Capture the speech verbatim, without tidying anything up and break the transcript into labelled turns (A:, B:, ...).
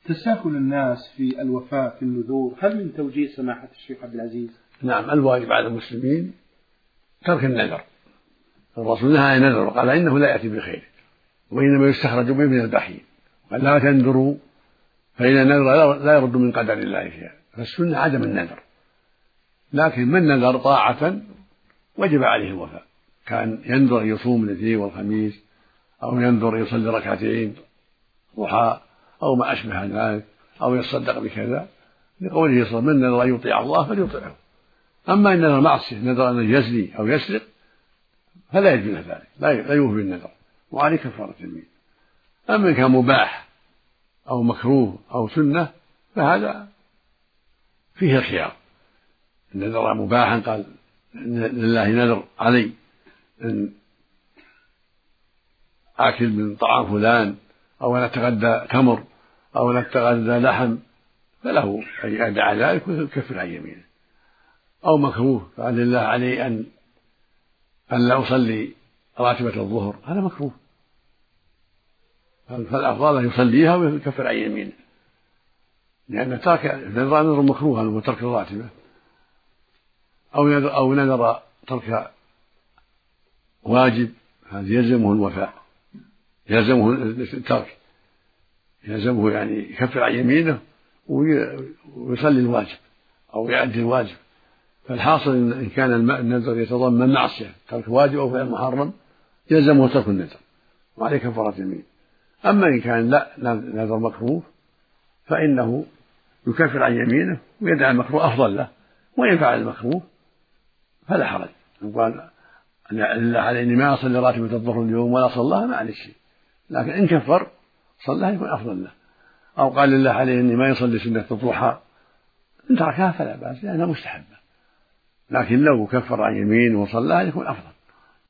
A: تساهل الناس في الوفاء في النذور هل من توجيه سماحة الشيخ عبد العزيز؟
B: نعم، الواجب على المسلمين ترك النذر. الرسول نهى عن النذر وقال إنه لا يأتي بخير وإنما يستخرج به من البخيل، قال لا تنذروا فإن النذر لا يرد من قدر الله شيئا، فالسنة عدم النذر. لكن من نذر طاعة وجب عليه الوفاء، كان ينذر أن يصوم الاثنين والخميس، أو ينذر يصلي ركعتين ضحى أو ما أشبه ذلك، أو يتصدق بكذا، لقوله صلى الله عليه وسلم من نذر أن يطيع الله فليطيعه. أما إن نذر معصية، نذر أن يزني أو يسرق، فلا يجوز ذلك، لا يوفي بالنذر وعليه كفارة يمين. أما إن كان مباح أو مكروه أو سنة فهذا فيه الخيار. النذر مباحا قال لله نذر علي أن آكل من طعام فلان، أو أن أتغدى تمر، أو أن أتغدى لحم، فله أن يدع ذلك ويكفر عن يمينه. أو مكروه قال لله علي أن أن لا أصلي راتبة الظهر، هذا مكروه، فالأفضل أن يصليها ويكفر عن يمينه، لأن ترك نذر مكروه هو ترك الراتبة، أو نذر أو نذر ترك واجب، هذا يلزمه الوفاء، يلزمه الترك، يلزمه يعني يكفر عن يمينه ويصلي الواجب أو يؤدي الواجب. فالحاصل إن كان النذر يتضمن معصية ترك واجب أو فعل محرم يلزمه ترك النذر وعليه كفارة يمين. أما إن كان لا نذر مكروه فإنه يكفر عن يمينه ويدع المكروه أفضل له، وإن فعل المكروه فلا حرج. قال لله علي إني ما أصلي راتبة الظهر اليوم ولا صلاها ما عليه شيء، لكن إن كفر صلاها يكون أفضل له. أو قال لله علي إني ما يصلي سنة الضحى، إن تركها فلا بأس لأنها مستحبة، لكن لو كفر عن يمين وصلاها يكون أفضل.